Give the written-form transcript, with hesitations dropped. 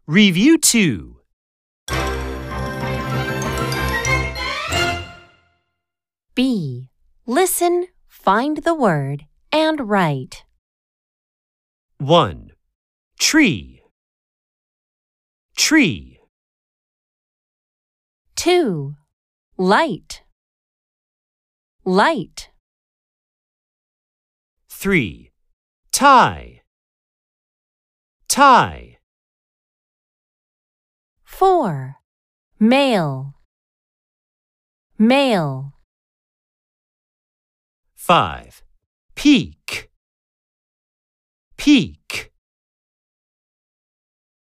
Review 2. B. Listen, find the word, and write. 1. Tree. Tree. 2. Light. Light. 3. Tie. Tie. 4. Male. Male. 5. Peak. Peak.